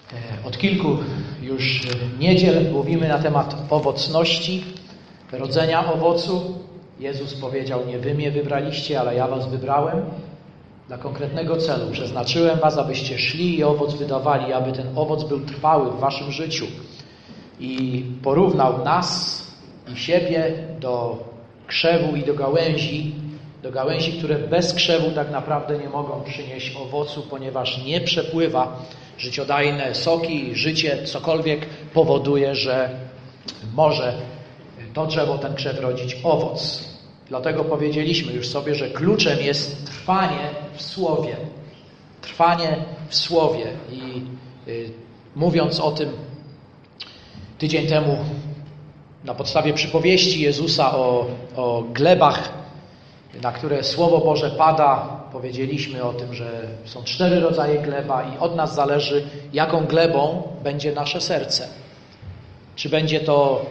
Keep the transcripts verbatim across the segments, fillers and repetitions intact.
Od kilku już niedziel mówimy na temat owocności, rodzenia owocu. Jezus powiedział: nie wy mnie wybraliście, ale ja was wybrałem dla konkretnego celu. Przeznaczyłem was, abyście szli i owoc wydawali, aby ten owoc był trwały w waszym życiu. I porównał nas i siebie do krzewu i do gałęzi, do gałęzi, które bez krzewu tak naprawdę nie mogą przynieść owocu, ponieważ nie przepływa życiodajne soki, życie, cokolwiek powoduje, że może to drzewo, ten krzew rodzić owoc. Dlatego powiedzieliśmy już sobie, że kluczem jest trwanie w Słowie. Trwanie w Słowie. I y, mówiąc o tym tydzień temu na podstawie przypowieści Jezusa o, o glebach, na które Słowo Boże pada, powiedzieliśmy o tym, że są cztery rodzaje gleba i od nas zależy, jaką glebą będzie nasze serce. Czy będzie to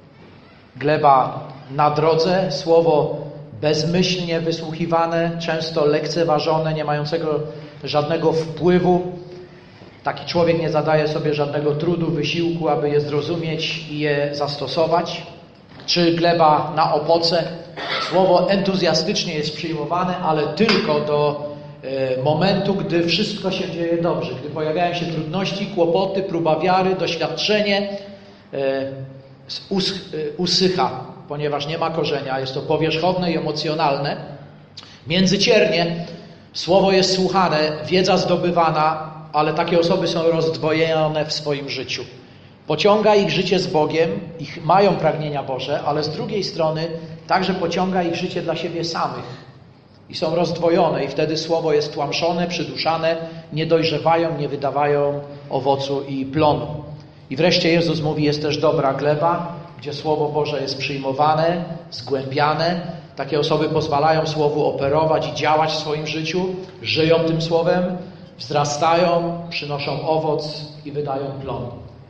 gleba na drodze, słowo bezmyślnie wysłuchiwane, często lekceważone, nie mającego żadnego wpływu. Taki człowiek nie zadaje sobie żadnego trudu, wysiłku, aby je zrozumieć i je zastosować. Czy gleba na opoce, słowo entuzjastycznie jest przyjmowane, ale tylko do e, momentu, gdy wszystko się dzieje dobrze, gdy pojawiają się trudności, kłopoty, próba wiary, doświadczenie e, us, e, usycha, ponieważ nie ma korzenia, jest to powierzchowne i emocjonalne. Międzyciernie słowo jest słuchane, wiedza zdobywana, ale takie osoby są rozdwojone w swoim życiu. Pociąga ich życie z Bogiem, ich mają pragnienia Boże, ale z drugiej strony także pociąga ich życie dla siebie samych. I są rozdwojone i wtedy słowo jest tłamszone, przyduszane, nie dojrzewają, nie wydawają owocu i plonu. I wreszcie Jezus mówi, jest też dobra gleba, gdzie Słowo Boże jest przyjmowane, zgłębiane. Takie osoby pozwalają Słowu operować i działać w swoim życiu, żyją tym Słowem, wzrastają, przynoszą owoc i wydają plon.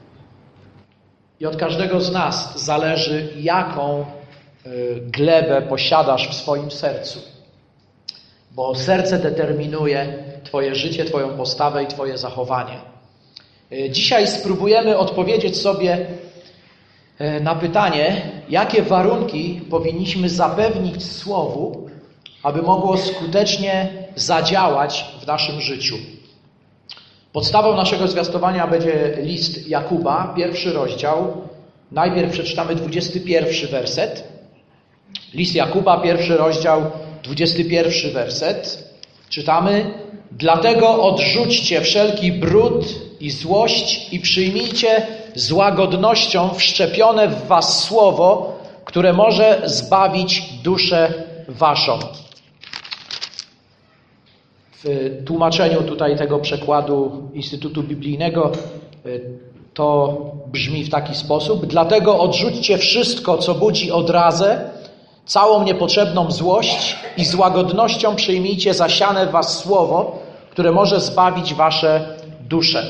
I od każdego z nas zależy, jaką glebę posiadasz w swoim sercu. Bo serce determinuje Twoje życie, Twoją postawę i Twoje zachowanie. Dzisiaj spróbujemy odpowiedzieć sobie na pytanie, jakie warunki powinniśmy zapewnić Słowu, aby mogło skutecznie zadziałać w naszym życiu. Podstawą naszego zwiastowania będzie list Jakuba, pierwszy rozdział. Najpierw przeczytamy dwudziesty pierwszy werset. List Jakuba, pierwszy rozdział, dwudziesty pierwszy werset. Czytamy: dlatego odrzućcie wszelki brud i złość i przyjmijcie z łagodnością wszczepione w was słowo, które może zbawić duszę waszą. W tłumaczeniu tutaj tego przekładu Instytutu Biblijnego to brzmi w taki sposób: dlatego odrzućcie wszystko, co budzi odrazę, całą niepotrzebną złość i z łagodnością przyjmijcie zasiane w was słowo, które może zbawić wasze dusze.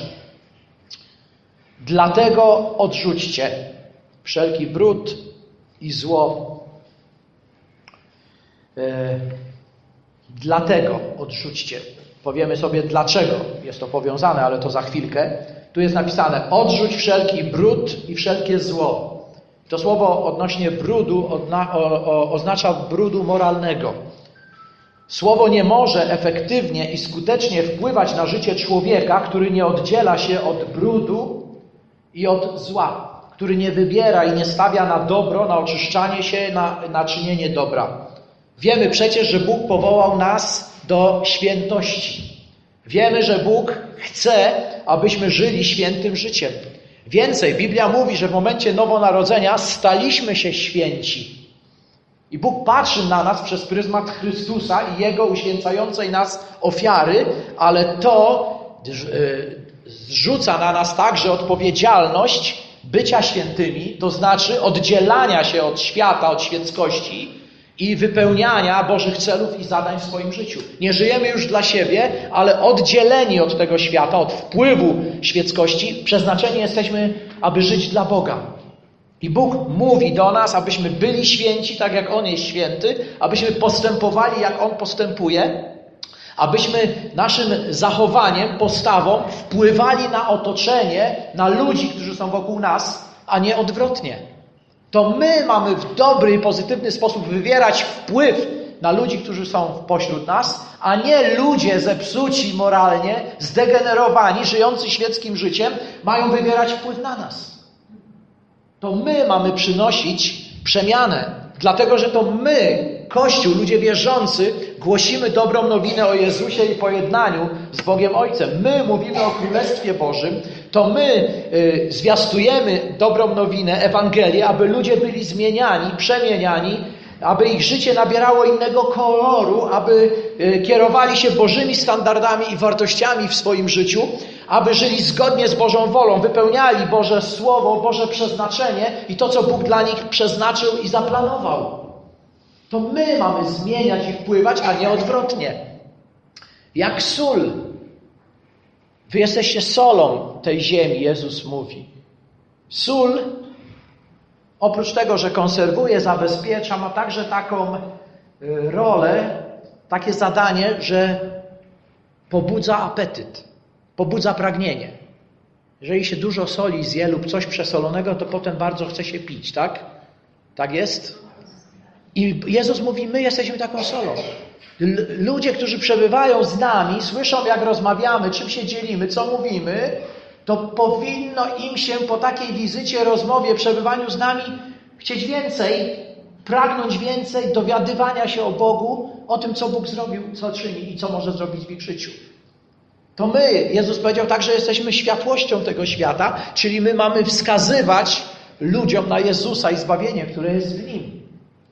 Dlatego odrzućcie wszelki brud i zło. Dlatego odrzućcie. Powiemy sobie, dlaczego jest to powiązane, ale to za chwilkę. Tu jest napisane: odrzuć wszelki brud i wszelkie zło. To słowo odnośnie brudu odna- o, o, oznacza brudu moralnego. Słowo nie może efektywnie i skutecznie wpływać na życie człowieka, który nie oddziela się od brudu i od zła, który nie wybiera i nie stawia na dobro, na oczyszczanie się, na, na czynienie dobra. Wiemy przecież, że Bóg powołał nas do świętości. Wiemy, że Bóg chce, abyśmy żyli świętym życiem. Więcej, Biblia mówi, że w momencie nowonarodzenia staliśmy się święci. I Bóg patrzy na nas przez pryzmat Chrystusa i Jego uświęcającej nas ofiary, ale to zrzuca na nas także odpowiedzialność bycia świętymi, to znaczy oddzielania się od świata, od świeckości i wypełniania Bożych celów i zadań w swoim życiu. Nie żyjemy już dla siebie, ale oddzieleni od tego świata, od wpływu świeckości, przeznaczeni jesteśmy, aby żyć dla Boga. I Bóg mówi do nas, abyśmy byli święci, tak jak On jest święty, abyśmy postępowali, jak On postępuje, Abyśmy naszym zachowaniem, postawą wpływali na otoczenie, na ludzi, którzy są wokół nas, a nie odwrotnie. To my mamy w dobry i pozytywny sposób wywierać wpływ na ludzi, którzy są pośród nas, a nie ludzie zepsuci moralnie, zdegenerowani, żyjący świeckim życiem, mają wywierać wpływ na nas. To my mamy przynosić przemianę, dlatego że to my, Kościół, ludzie wierzący, głosimy dobrą nowinę o Jezusie i pojednaniu z Bogiem Ojcem. My mówimy o Królestwie Bożym, to my y, zwiastujemy dobrą nowinę, Ewangelię, aby ludzie byli zmieniani, przemieniani, aby ich życie nabierało innego koloru, aby y, kierowali się Bożymi standardami i wartościami w swoim życiu, aby żyli zgodnie z Bożą wolą, wypełniali Boże Słowo, Boże przeznaczenie i to, co Bóg dla nich przeznaczył i zaplanował. To my mamy zmieniać i wpływać, a nie odwrotnie. Jak sól. Wy jesteście solą tej ziemi, Jezus mówi. Sól, oprócz tego, że konserwuje, zabezpiecza, ma także taką rolę, takie zadanie, że pobudza apetyt, pobudza pragnienie. Jeżeli się dużo soli zje lub coś przesolonego, to potem bardzo chce się pić, tak? Tak jest? I Jezus mówi, my jesteśmy taką solą. Ludzie, którzy przebywają z nami, słyszą jak rozmawiamy, czym się dzielimy, co mówimy, to powinno im się po takiej wizycie, rozmowie, przebywaniu z nami chcieć więcej, pragnąć więcej dowiadywania się o Bogu, o tym, co Bóg zrobił, co czyni i co może zrobić w ich życiu. To my, Jezus powiedział tak, że jesteśmy światłością tego świata, czyli my mamy wskazywać ludziom na Jezusa i zbawienie, które jest w Nim.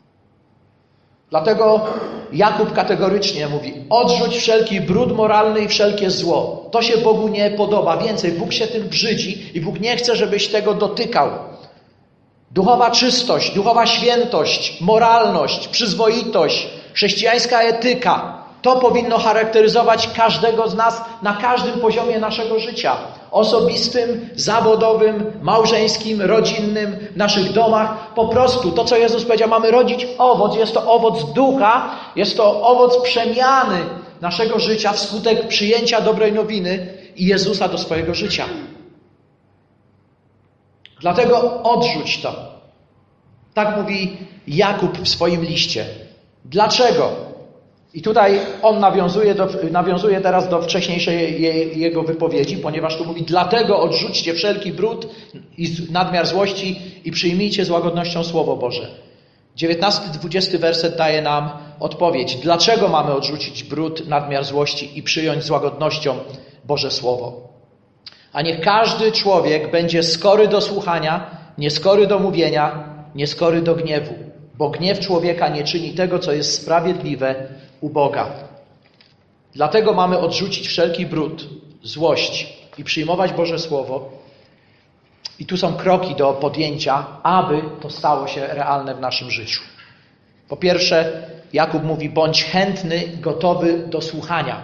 Dlatego Jakub kategorycznie mówi, odrzuć wszelki brud moralny i wszelkie zło. To się Bogu nie podoba. Więcej, Bóg się tym brzydzi i Bóg nie chce, żebyś tego dotykał. Duchowa czystość, duchowa świętość, moralność, przyzwoitość, chrześcijańska etyka. To powinno charakteryzować każdego z nas na każdym poziomie naszego życia. Osobistym, zawodowym, małżeńskim, rodzinnym, w naszych domach. Po prostu to, co Jezus powiedział, mamy rodzić owoc. Jest to owoc ducha, jest to owoc przemiany naszego życia wskutek przyjęcia dobrej nowiny i Jezusa do swojego życia. Dlatego odrzuć to. Tak mówi Jakub w swoim liście. Dlaczego? I tutaj on nawiązuje, do, nawiązuje teraz do wcześniejszej je, jego wypowiedzi, ponieważ tu mówi, dlatego odrzućcie wszelki brud i nadmiar złości i przyjmijcie z łagodnością Słowo Boże. dziewiętnasty, dwudziesty werset daje nam odpowiedź. Dlaczego mamy odrzucić brud, nadmiar złości i przyjąć z łagodnością Boże Słowo? A niech każdy człowiek będzie skory do słuchania, nieskory do mówienia, nieskory do gniewu. Bo gniew człowieka nie czyni tego, co jest sprawiedliwe u Boga. Dlatego mamy odrzucić wszelki brud, złość i przyjmować Boże Słowo. I tu są kroki do podjęcia, aby to stało się realne w naszym życiu. Po pierwsze, Jakub mówi, bądź chętny, gotowy do słuchania.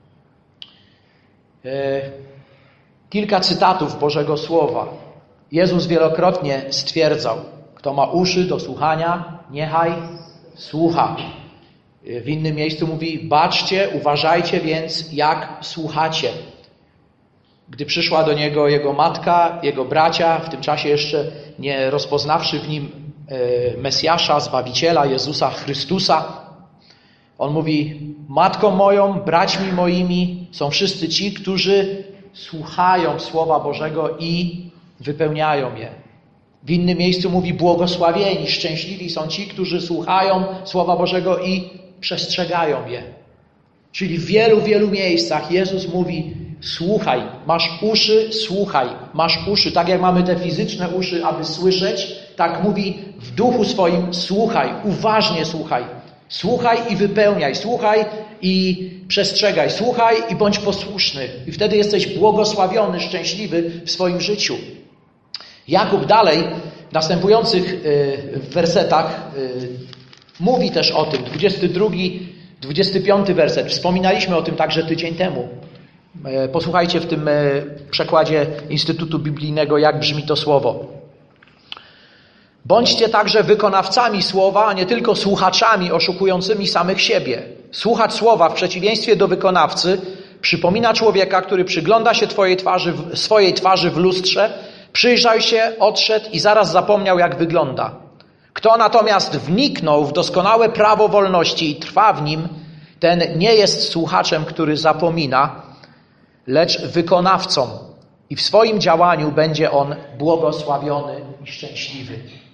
Kilka cytatów Bożego Słowa. Jezus wielokrotnie stwierdzał, kto ma uszy do słuchania, niechaj słucha. W innym miejscu mówi, baczcie, uważajcie więc, jak słuchacie. Gdy przyszła do niego jego matka, jego bracia, w tym czasie jeszcze nie rozpoznawszy w nim Mesjasza, Zbawiciela, Jezusa Chrystusa, on mówi, matką moją, braćmi moimi są wszyscy ci, którzy słuchają Słowa Bożego i wypełniają je. W innym miejscu mówi, błogosławieni, szczęśliwi są ci, którzy słuchają Słowa Bożego i przestrzegają je. Czyli w wielu, wielu miejscach Jezus mówi, słuchaj, masz uszy, słuchaj, masz uszy. Tak jak mamy te fizyczne uszy, aby słyszeć, tak mówi w duchu swoim, słuchaj, uważnie słuchaj. Słuchaj i wypełniaj, słuchaj i przestrzegaj, słuchaj i bądź posłuszny. I wtedy jesteś błogosławiony, szczęśliwy w swoim życiu. Jakub dalej w następujących wersetach mówi też o tym. dwudziesty drugi, dwudziesty piąty werset. Wspominaliśmy o tym także tydzień temu. Posłuchajcie w tym przekładzie Instytutu Biblijnego, jak brzmi to słowo. Bądźcie także wykonawcami słowa, a nie tylko słuchaczami oszukującymi samych siebie. Słuchacz słowa w przeciwieństwie do wykonawcy przypomina człowieka, który przygląda się twojej twarzy, swojej twarzy w lustrze, przyjrzał się, odszedł i zaraz zapomniał, jak wygląda. Kto natomiast wniknął w doskonałe prawo wolności i trwa w nim, ten nie jest słuchaczem, który zapomina, lecz wykonawcą. I w swoim działaniu będzie on błogosławiony i szczęśliwy.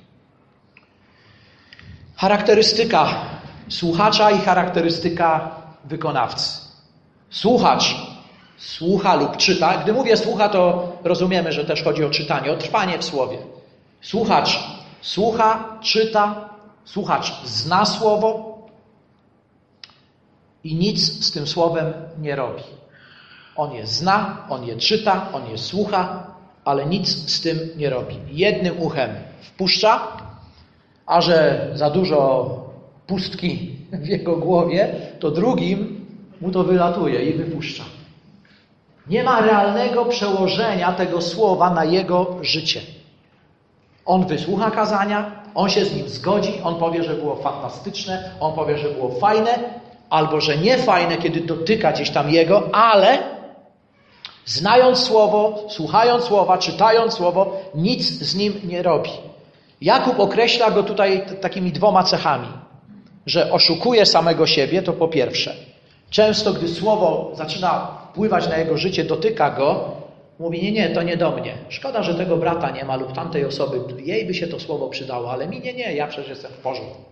Charakterystyka słuchacza i charakterystyka wykonawcy. Słuchacz słucha lub czyta. Gdy mówię słucha, to rozumiemy, że też chodzi o czytanie, o trwanie w słowie. Słuchacz słucha, czyta, słuchacz zna słowo i nic z tym słowem nie robi. On je zna, on je czyta, on je słucha, ale nic z tym nie robi. Jednym uchem wpuszcza, a że za dużo pustki w jego głowie, to drugim mu to wylatuje i wypuszcza. Nie ma realnego przełożenia tego słowa na jego życie. On wysłucha kazania, on się z nim zgodzi, on powie, że było fantastyczne, on powie, że było fajne, albo że nie fajne, kiedy dotyka gdzieś tam jego, ale znając słowo, słuchając słowa, czytając słowo, nic z nim nie robi. Jakub określa go tutaj takimi dwoma cechami, że oszukuje samego siebie, to po pierwsze. Często, gdy słowo zaczyna wpływać na jego życie, dotyka go, mówi, nie, nie, to nie do mnie. Szkoda, że tego brata nie ma lub tamtej osoby, jej by się to słowo przydało, ale mi nie, nie, ja przecież jestem w porządku.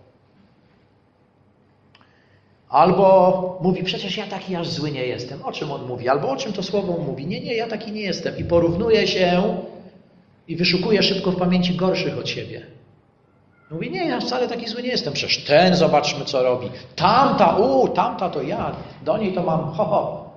Albo mówi, przecież ja taki aż zły nie jestem. O czym on mówi? Albo o czym to słowo mówi? Nie, nie, ja taki nie jestem. I porównuje się i wyszukuje szybko w pamięci gorszych od siebie. Mówi, nie, ja wcale taki zły nie jestem. Przecież ten, zobaczmy co robi. Tamta, u, tamta to ja. Do niej to mam, ho, ho.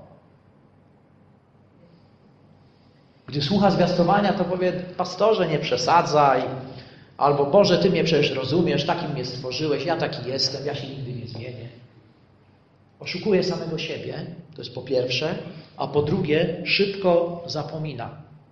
Gdy słucha zwiastowania, to powie, pastorze, nie przesadzaj. Albo Boże, Ty mnie przecież rozumiesz, takim mnie stworzyłeś, ja taki jestem, ja się nigdy nie zmienię. Oszukuje samego siebie, to jest po pierwsze, a po drugie szybko zapomina.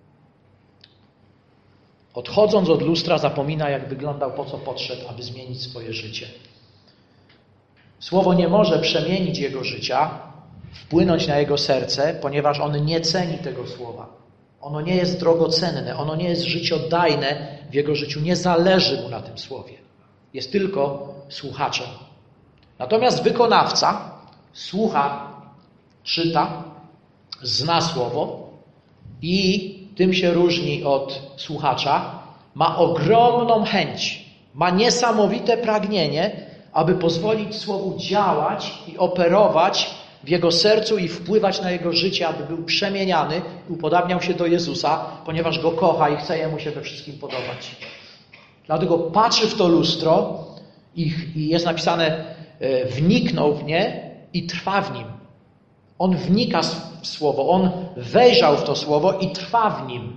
Odchodząc od lustra zapomina, jak wyglądał, po co podszedł, aby zmienić swoje życie. Słowo nie może przemienić jego życia, wpłynąć na jego serce, ponieważ on nie ceni tego słowa. Ono nie jest drogocenne, ono nie jest życiodajne w jego życiu, nie zależy mu na tym słowie. Jest tylko słuchaczem. Natomiast wykonawca słucha, czyta, zna słowo i tym się różni od słuchacza, ma ogromną chęć, ma niesamowite pragnienie, aby pozwolić słowu działać i operować w jego sercu i wpływać na jego życie, aby był przemieniany i upodabniał się do Jezusa, ponieważ go kocha i chce jemu się we wszystkim podobać. Dlatego patrzy w to lustro i, i jest napisane, wniknął w nie i trwa w nim. On wnika w słowo, on wejrzał w to słowo i trwa w nim.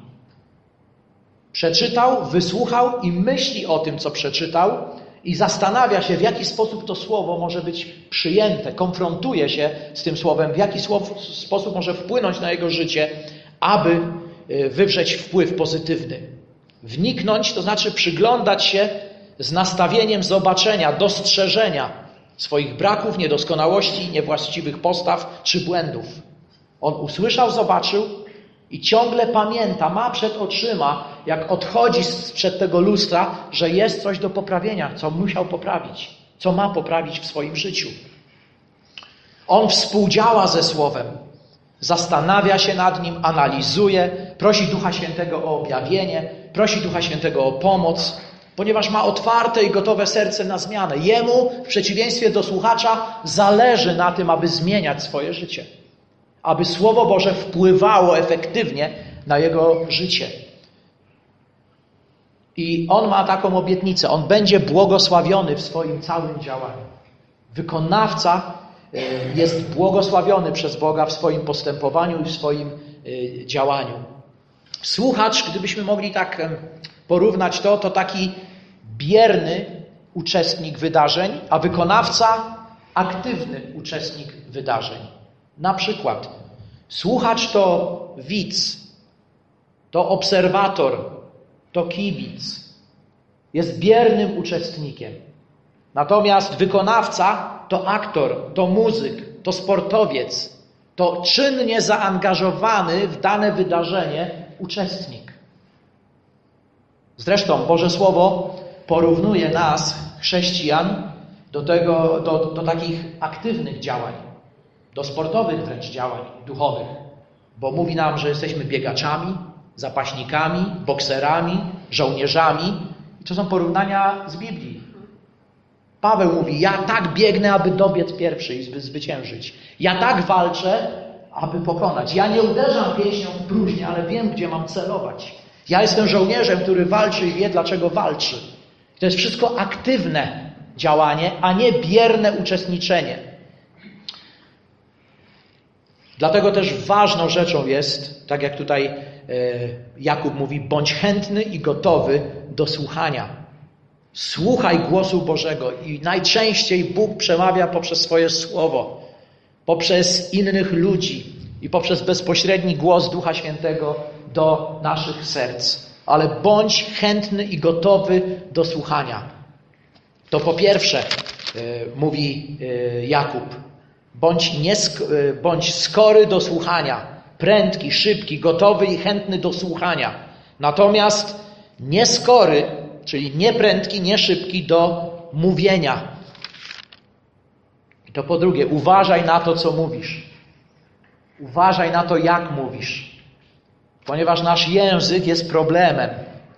Przeczytał, wysłuchał i myśli o tym, co przeczytał i zastanawia się, w jaki sposób to słowo może być przyjęte, konfrontuje się z tym słowem, w jaki sposób może wpłynąć na jego życie, aby wywrzeć wpływ pozytywny. Wniknąć to znaczy przyglądać się z nastawieniem zobaczenia, dostrzeżenia swoich braków, niedoskonałości, niewłaściwych postaw czy błędów. On usłyszał, zobaczył i ciągle pamięta, ma przed oczyma, jak odchodzi sprzed tego lustra, że jest coś do poprawienia, co musiał poprawić, co ma poprawić w swoim życiu. On współdziała ze Słowem, zastanawia się nad nim, analizuje, prosi Ducha Świętego o objawienie, prosi Ducha Świętego o pomoc, ponieważ ma otwarte i gotowe serce na zmianę. Jemu, w przeciwieństwie do słuchacza, zależy na tym, aby zmieniać swoje życie. Aby Słowo Boże wpływało efektywnie na jego życie. I on ma taką obietnicę. On będzie błogosławiony w swoim całym działaniu. Wykonawca jest błogosławiony przez Boga w swoim postępowaniu i w swoim działaniu. Słuchacz, gdybyśmy mogli tak porównać to, to taki bierny uczestnik wydarzeń, a wykonawca aktywny uczestnik wydarzeń. Na przykład słuchacz to widz, to obserwator, to kibic. jest biernym uczestnikiem. Natomiast wykonawca to aktor, to muzyk, to sportowiec, to czynnie zaangażowany w dane wydarzenie uczestnik. Zresztą Boże Słowo porównuje nas, chrześcijan, do, tego, do, do takich aktywnych działań, do sportowych wręcz działań duchowych, bo mówi nam, że jesteśmy biegaczami, zapaśnikami, bokserami, żołnierzami. I to są porównania z Biblii. Paweł mówi, ja tak biegnę, aby dobiec pierwszy i zwyciężyć. Ja tak walczę, aby pokonać. Ja nie uderzam pięścią w próżnię, ale wiem, gdzie mam celować. Ja jestem żołnierzem, który walczy i wie, dlaczego walczy. To jest wszystko aktywne działanie, a nie bierne uczestniczenie. Dlatego też ważną rzeczą jest, tak jak tutaj Jakub mówi, bądź chętny i gotowy do słuchania. Słuchaj głosu Bożego i najczęściej Bóg przemawia poprzez swoje słowo, poprzez innych ludzi i poprzez bezpośredni głos Ducha Świętego do naszych serc. Ale bądź chętny i gotowy do słuchania. To po pierwsze, mówi Jakub, bądź, niesk- bądź skory do słuchania, prędki, szybki, gotowy i chętny do słuchania. Natomiast nieskory, czyli nie prędki, nie szybki do mówienia. I to po drugie, uważaj na to, co mówisz. Uważaj na to, jak mówisz. Ponieważ nasz język jest problemem.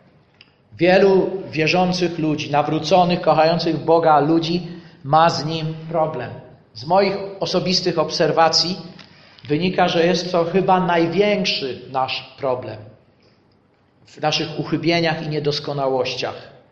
Wielu wierzących ludzi, nawróconych, kochających Boga ludzi ma z nim problem. Z moich osobistych obserwacji wynika, że jest to chyba największy nasz problem w naszych uchybieniach i niedoskonałościach.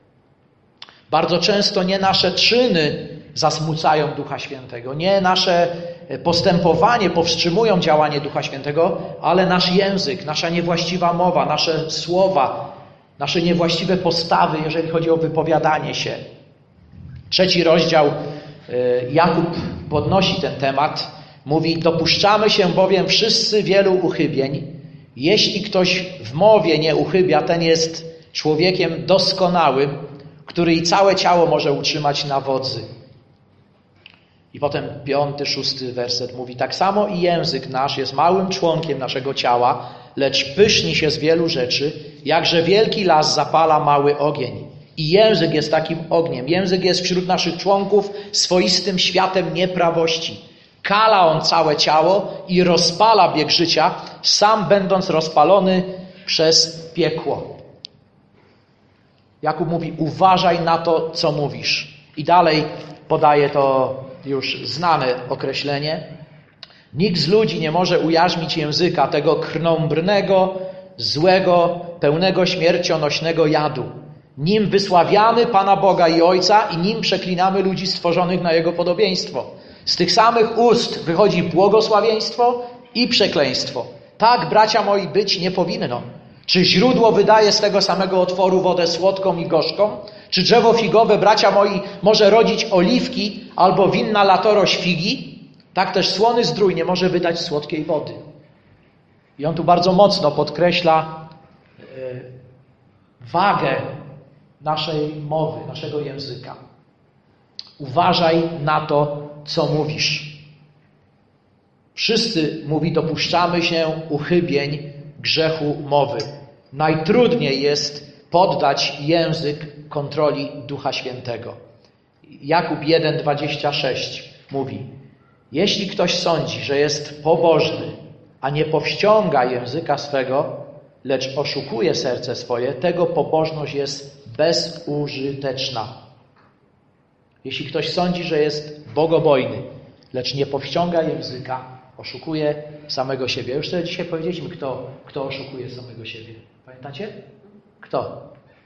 Bardzo często nie nasze czyny zasmucają Ducha Świętego, nie nasze postępowanie powstrzymują działanie Ducha Świętego, ale nasz język, nasza niewłaściwa mowa, nasze słowa, nasze niewłaściwe postawy, jeżeli chodzi o wypowiadanie się. Trzeci rozdział Jakub podnosi ten temat. Mówi, dopuszczamy się bowiem wszyscy wielu uchybień. Jeśli ktoś w mowie nie uchybia, ten jest człowiekiem doskonałym, który i całe ciało może utrzymać na wodzy. I potem piąty, szósty werset mówi, tak samo i język nasz jest małym członkiem naszego ciała, lecz pyszni się z wielu rzeczy, jakże wielki las zapala mały ogień. I język jest takim ogniem. Język jest wśród naszych członków swoistym światem nieprawości. Kala on całe ciało i rozpala bieg życia, sam będąc rozpalony przez piekło. Jakub mówi, uważaj na to, co mówisz. I dalej podaje to już znane określenie. Nikt z ludzi nie może ujarzmić języka tego krnąbrnego, złego, pełnego śmiercionośnego jadu. Nim wysławiamy Pana Boga i Ojca i nim przeklinamy ludzi stworzonych na Jego podobieństwo. Z tych samych ust wychodzi błogosławieństwo i przekleństwo. Tak, bracia moi, być nie powinno. Czy źródło wydaje z tego samego otworu wodę słodką i gorzką? Czy drzewo figowe, bracia moi, może rodzić oliwki albo winna latorość figi? Tak też słony zdrój nie może wydać słodkiej wody. I on tu bardzo mocno podkreśla yy, wagę naszej mowy, naszego języka. Uważaj na to, co mówisz. Wszyscy, mówi, dopuszczamy się uchybień grzechu mowy. Najtrudniej jest poddać język kontroli Ducha Świętego. Jakub jeden, dwadzieścia sześć mówi, jeśli ktoś sądzi, że jest pobożny, a nie powściąga języka swego, lecz oszukuje serce swoje, tego pobożność jest bezużyteczna. Jeśli ktoś sądzi, że jest bogobojny, lecz nie powściąga języka, oszukuje samego siebie. Już sobie dzisiaj powiedzieliśmy, kto, kto oszukuje samego siebie. Pamiętacie? Kto?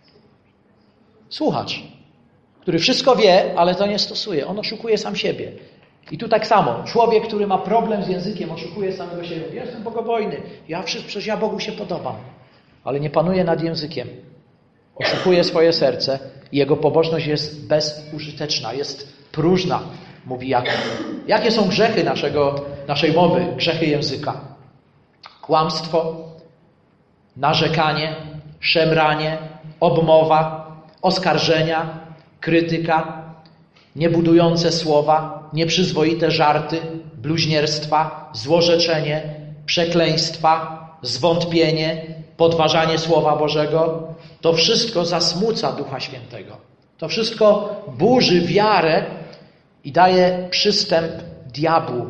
Słuchacz, który wszystko wie, ale to nie stosuje. On oszukuje sam siebie. I tu tak samo. Człowiek, który ma problem z językiem, oszukuje samego siebie. Ja jestem bogobojny. Ja przecież ja Bogu się podobam. Ale nie panuje nad językiem. Oszukuje swoje serce i jego pobożność jest bezużyteczna, jest próżna, mówi Jakub. Jakie są grzechy naszego, naszej mowy, grzechy języka? Kłamstwo, narzekanie, szemranie, obmowa, oskarżenia, krytyka, niebudujące słowa, nieprzyzwoite żarty, bluźnierstwa, złorzeczenie, przekleństwa, zwątpienie, podważanie Słowa Bożego. To wszystko zasmuca Ducha Świętego. To wszystko burzy wiarę i daje przystęp diabłu.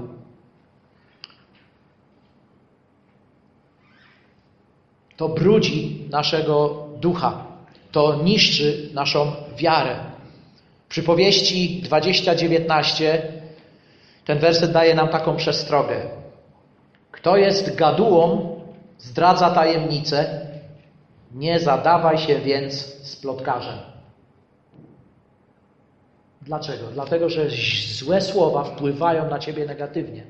To brudzi naszego ducha. To niszczy naszą wiarę. W Przypowieści dwadzieścia dziewiętnaście ten werset daje nam taką przestrogę. Kto jest gadułą, zdradza tajemnicę, nie zadawaj się więc z plotkarzem. Dlaczego? Dlatego, że złe słowa wpływają na ciebie negatywnie.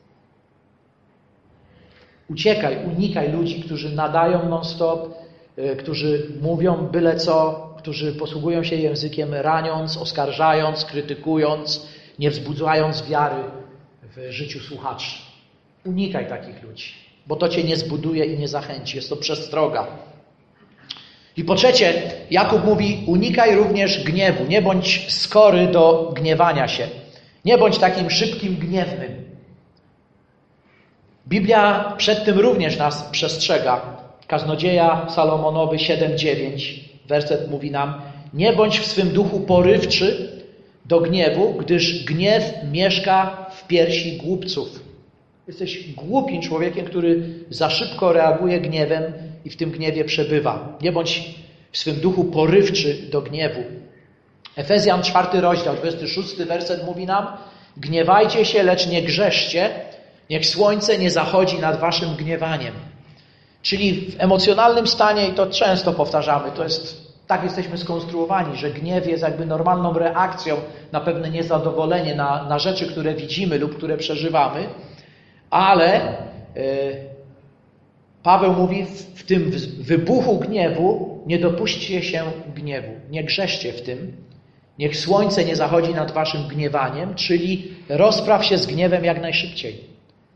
Uciekaj, unikaj ludzi, którzy nadają non-stop, którzy mówią byle co, którzy posługują się językiem raniąc, oskarżając, krytykując, nie wzbudzając wiary w życiu słuchaczy. Unikaj takich ludzi, bo to cię nie zbuduje i nie zachęci. Jest to przestroga. I po trzecie, Jakub mówi, unikaj również gniewu. Nie bądź skory do gniewania się. Nie bądź takim szybkim, gniewnym. Biblia przed tym również nas przestrzega. Kaznodzieja Salomonowy siedem dziewięć, werset mówi nam, nie bądź w swym duchu porywczy do gniewu, gdyż gniew mieszka w piersi głupców. Jesteś głupim człowiekiem, który za szybko reaguje gniewem i w tym gniewie przebywa. Nie bądź w swym duchu porywczy do gniewu. Efezjan czwarty rozdział, dwudziesty szósty werset mówi nam, gniewajcie się, lecz nie grzeszcie, niech słońce nie zachodzi nad waszym gniewaniem. Czyli w emocjonalnym stanie, i to często powtarzamy, to jest, tak jesteśmy skonstruowani, że gniew jest jakby normalną reakcją na pewne niezadowolenie, na, na rzeczy, które widzimy lub które przeżywamy, ale yy, Paweł mówi, w, w tym wybuchu gniewu nie dopuśćcie się gniewu, nie grzeszcie w tym, niech słońce nie zachodzi nad waszym gniewaniem, czyli rozpraw się z gniewem jak najszybciej.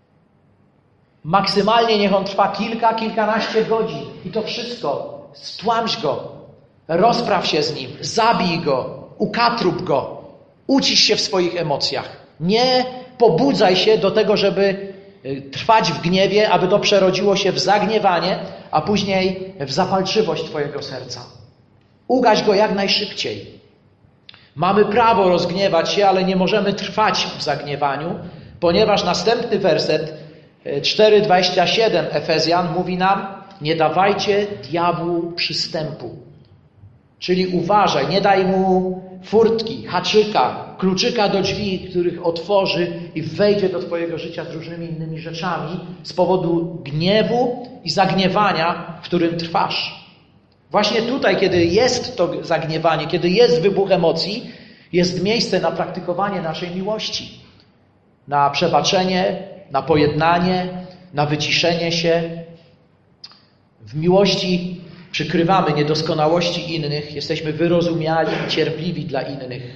Maksymalnie niech on trwa kilka, kilkanaście godzin i to wszystko. Stłamś go, rozpraw się z nim, zabij go, ukatrup go, ucisz się w swoich emocjach. Nie pobudzaj się do tego, żeby trwać w gniewie, aby to przerodziło się w zagniewanie, a później w zapalczywość twojego serca. Ugaś go jak najszybciej. Mamy prawo rozgniewać się, ale nie możemy trwać w zagniewaniu, ponieważ następny werset cztery dwadzieścia siedem Efezjan mówi nam, nie dawajcie diabłu przystępu. Czyli uważaj, nie daj mu furtki, haczyka, kluczyka do drzwi, których otworzy i wejdzie do twojego życia z różnymi innymi rzeczami z powodu gniewu i zagniewania, w którym trwasz. Właśnie tutaj, kiedy jest to zagniewanie, kiedy jest wybuch emocji, jest miejsce na praktykowanie naszej miłości, na przebaczenie, na pojednanie, na wyciszenie się. W miłości przykrywamy niedoskonałości innych, jesteśmy wyrozumiali i cierpliwi dla innych.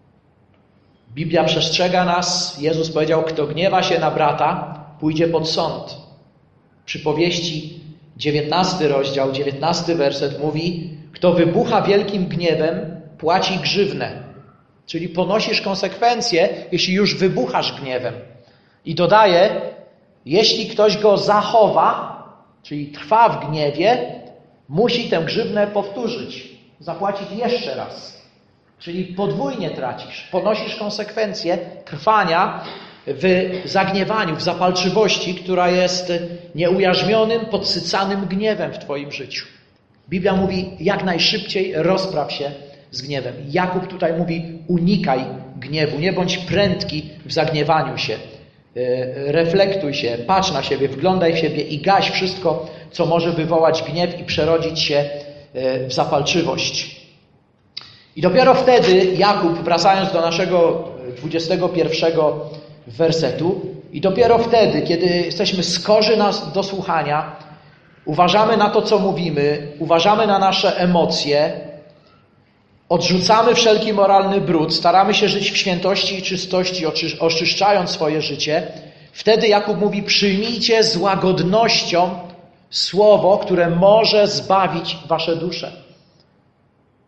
Biblia przestrzega nas, Jezus powiedział, kto gniewa się na brata, pójdzie pod sąd. Przypowieści dziewiętnasty rozdział, dziewiętnasty werset mówi, kto wybucha wielkim gniewem, płaci grzywnę. Czyli ponosisz konsekwencje, jeśli już wybuchasz gniewem. I dodaje, jeśli ktoś go zachowa, czyli trwa w gniewie, musi tę grzywnę powtórzyć, zapłacić jeszcze raz. Czyli podwójnie tracisz, ponosisz konsekwencje trwania w zagniewaniu, w zapalczywości, która jest nieujarzmionym, podsycanym gniewem w twoim życiu. Biblia mówi, jak najszybciej rozpraw się z gniewem. Jakub tutaj mówi, unikaj gniewu, nie bądź prędki w zagniewaniu się. Reflektuj się, patrz na siebie, wglądaj w siebie i gaś wszystko, co może wywołać gniew i przerodzić się w zapalczywość. I dopiero wtedy Jakub, wracając do naszego dwudziestego pierwszego wersetu, i dopiero wtedy, kiedy jesteśmy skorzy do słuchania, uważamy na to, co mówimy, uważamy na nasze emocje, odrzucamy wszelki moralny brud, staramy się żyć w świętości i czystości, oczyszczając swoje życie, wtedy Jakub mówi, przyjmijcie z łagodnością słowo, które może zbawić wasze dusze.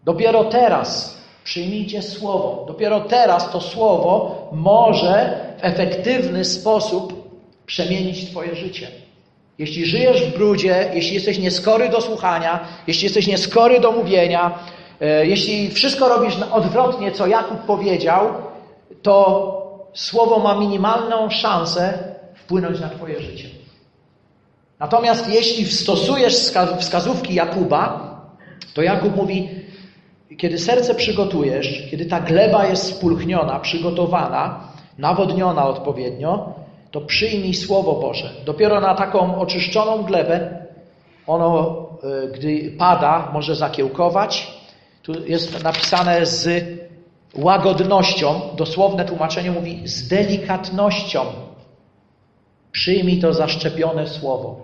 Dopiero teraz przyjmijcie słowo. Dopiero teraz to słowo może w efektywny sposób przemienić twoje życie. Jeśli żyjesz w brudzie, jeśli jesteś nieskory do słuchania, jeśli jesteś nieskory do mówienia, e, jeśli wszystko robisz odwrotnie, co Jakub powiedział, to słowo ma minimalną szansę wpłynąć na twoje życie. Natomiast jeśli stosujesz wskazówki Jakuba, to Jakub mówi, kiedy serce przygotujesz, kiedy ta gleba jest spulchniona, przygotowana, nawodniona odpowiednio, to przyjmij Słowo Boże. Dopiero na taką oczyszczoną glebę ono, gdy pada, może zakiełkować. Tu jest napisane z łagodnością. Dosłowne tłumaczenie mówi z delikatnością. Przyjmij to zaszczepione Słowo.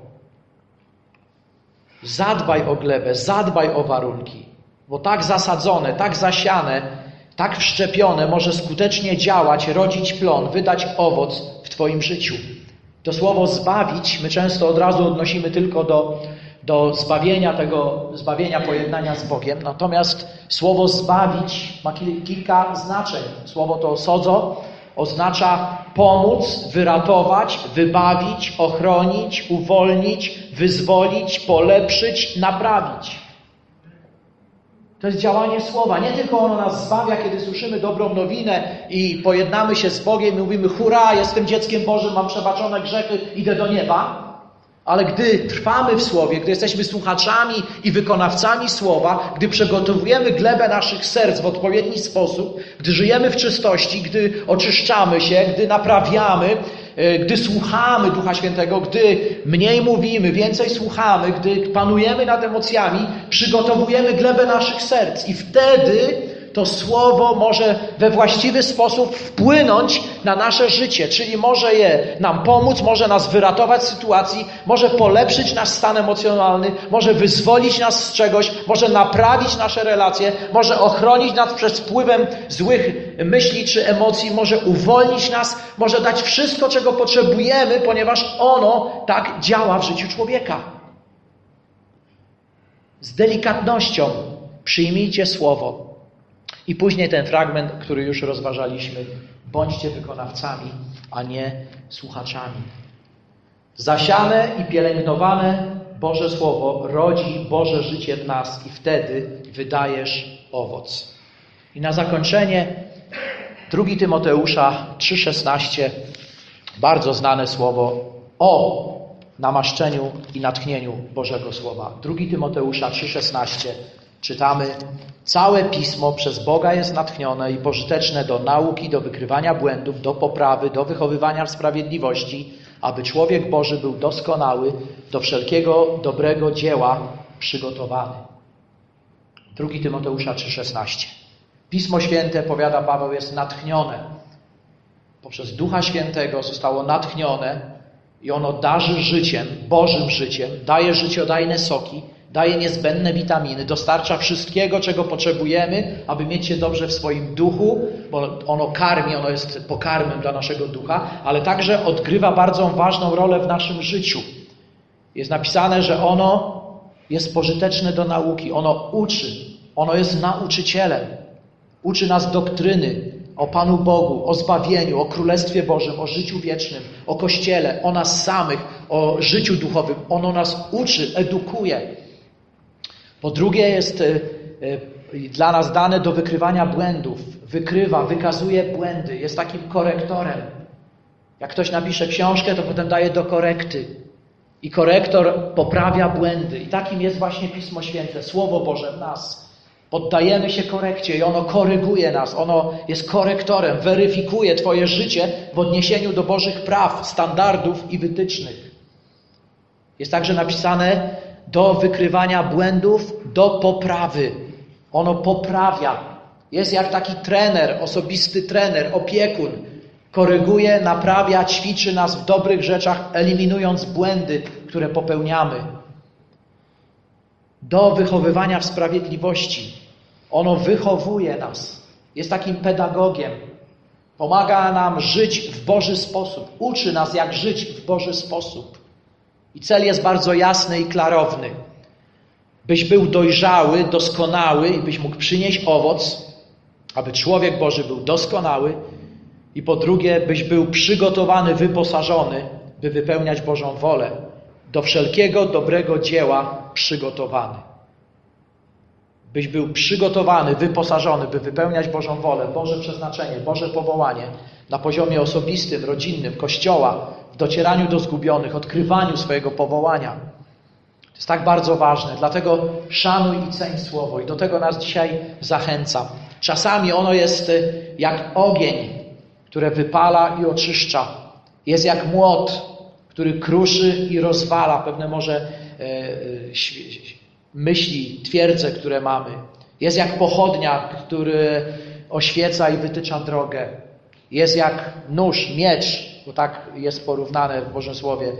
Zadbaj o glebę, zadbaj o warunki. Bo tak zasadzone, tak zasiane, tak wszczepione może skutecznie działać, rodzić plon, wydać owoc w twoim życiu. To słowo zbawić my często od razu odnosimy tylko do, do zbawienia tego, zbawienia pojednania z Bogiem. Natomiast słowo zbawić ma kilka znaczeń. Słowo to sozo oznacza pomóc, wyratować, wybawić, ochronić, uwolnić, wyzwolić, polepszyć, naprawić. To jest działanie słowa. Nie tylko ono nas zbawia, kiedy słyszymy dobrą nowinę i pojednamy się z Bogiem i mówimy hurra, jestem dzieckiem Bożym, mam przebaczone grzechy, idę do nieba. Ale gdy trwamy w Słowie, gdy jesteśmy słuchaczami i wykonawcami Słowa, gdy przygotowujemy glebę naszych serc w odpowiedni sposób, gdy żyjemy w czystości, gdy oczyszczamy się, gdy naprawiamy, gdy słuchamy Ducha Świętego, gdy mniej mówimy, więcej słuchamy, gdy panujemy nad emocjami, przygotowujemy glebę naszych serc i wtedy to Słowo może we właściwy sposób wpłynąć na nasze życie, czyli może je nam pomóc, może nas wyratować z sytuacji, może polepszyć nasz stan emocjonalny, może wyzwolić nas z czegoś, może naprawić nasze relacje, może ochronić nas przed wpływem złych myśli czy emocji, może uwolnić nas, może dać wszystko, czego potrzebujemy, ponieważ ono tak działa w życiu człowieka. Z delikatnością przyjmijcie Słowo. I później ten fragment, który już rozważaliśmy. Bądźcie wykonawcami, a nie słuchaczami. Zasiane i pielęgnowane Boże Słowo rodzi Boże życie w nas i wtedy wydajesz owoc. I na zakończenie drugi Tymoteusza trzy szesnaście, bardzo znane słowo o namaszczeniu i natchnieniu Bożego Słowa. drugi Tymoteusza trzy szesnaście czytamy: całe Pismo przez Boga jest natchnione i pożyteczne do nauki, do wykrywania błędów, do poprawy, do wychowywania w sprawiedliwości, aby człowiek Boży był doskonały, do wszelkiego dobrego dzieła przygotowany. drugi Tymoteusza trzy szesnaście. Pismo Święte, powiada Paweł, jest natchnione. Poprzez Ducha Świętego zostało natchnione i ono darzy życiem, Bożym życiem, daje życiodajne soki, daje niezbędne witaminy, dostarcza wszystkiego, czego potrzebujemy, aby mieć się dobrze w swoim duchu, bo ono karmi, ono jest pokarmem dla naszego ducha, ale także odgrywa bardzo ważną rolę w naszym życiu. Jest napisane, że ono jest pożyteczne do nauki, ono uczy, ono jest nauczycielem. Uczy nas doktryny o Panu Bogu, o zbawieniu, o Królestwie Bożym, o życiu wiecznym, o Kościele, o nas samych, o życiu duchowym. Ono nas uczy, edukuje. Po drugie jest y, y, dla nas dane do wykrywania błędów. Wykrywa, wykazuje błędy, jest takim korektorem. Jak ktoś napisze książkę, to potem daje do korekty. I korektor poprawia błędy. I takim jest właśnie Pismo Święte, Słowo Boże w nas. Poddajemy się korekcie i ono koryguje nas. Ono jest korektorem, weryfikuje twoje życie w odniesieniu do Bożych praw, standardów i wytycznych. Jest także napisane do wykrywania błędów, do poprawy. Ono poprawia. Jest jak taki trener, osobisty trener, opiekun. Koryguje, naprawia, ćwiczy nas w dobrych rzeczach, eliminując błędy, które popełniamy. Do wychowywania w sprawiedliwości. Ono wychowuje nas. Jest takim pedagogiem. Pomaga nam żyć w Boży sposób. Uczy nas, jak żyć w Boży sposób. I cel jest bardzo jasny i klarowny. byś był dojrzały, doskonały i byś mógł przynieść owoc, aby człowiek Boży był doskonały i po drugie, byś był przygotowany, wyposażony, by wypełniać Bożą wolę, do wszelkiego dobrego dzieła przygotowany. Byś był przygotowany, wyposażony, by wypełniać Bożą wolę, Boże przeznaczenie, Boże powołanie na poziomie osobistym, rodzinnym, Kościoła, w docieraniu do zgubionych, odkrywaniu swojego powołania. To jest tak bardzo ważne, dlatego szanuj i ceń Słowo i do tego nas dzisiaj zachęcam. Czasami ono jest jak ogień, które wypala i oczyszcza. Jest jak młot, który kruszy i rozwala pewne może e, e, myśli, twierdze, które mamy. Jest jak pochodnia, który oświeca i wytycza drogę. Jest jak nóż, miecz, bo tak jest porównane w Bożym Słowie,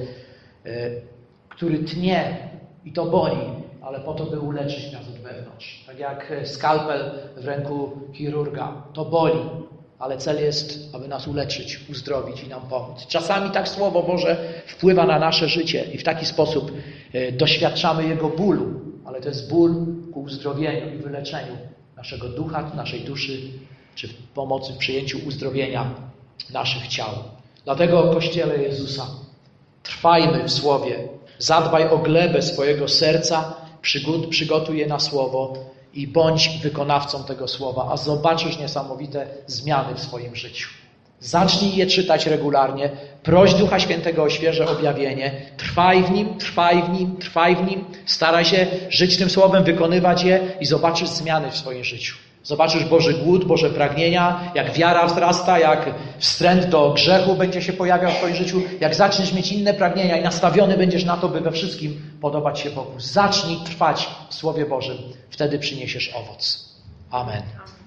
który tnie i to boli, ale po to, by uleczyć nas od wewnątrz. Tak jak skalpel w ręku chirurga. To boli, ale cel jest, aby nas uleczyć, uzdrowić i nam pomóc. Czasami tak Słowo Boże wpływa na nasze życie i w taki sposób doświadczamy Jego bólu, ale to jest ból ku uzdrowieniu i wyleczeniu naszego ducha, naszej duszy, czy w pomocy w przyjęciu uzdrowienia naszych ciał. Dlatego, Kościele Jezusa, trwajmy w Słowie, zadbaj o glebę swojego serca, przygotuj je na Słowo i bądź wykonawcą tego Słowa, a zobaczysz niesamowite zmiany w swoim życiu. Zacznij je czytać regularnie, proś Ducha Świętego o świeże objawienie, trwaj w nim, trwaj w nim, trwaj w nim, staraj się żyć tym Słowem, wykonywać je i zobaczysz zmiany w swoim życiu. Zobaczysz Boży głód, Boże pragnienia, jak wiara wzrasta, jak wstręt do grzechu będzie się pojawiał w twoim życiu, jak zaczniesz mieć inne pragnienia i nastawiony będziesz na to, by we wszystkim podobać się Bogu. Zacznij trwać w Słowie Bożym, wtedy przyniesiesz owoc. Amen.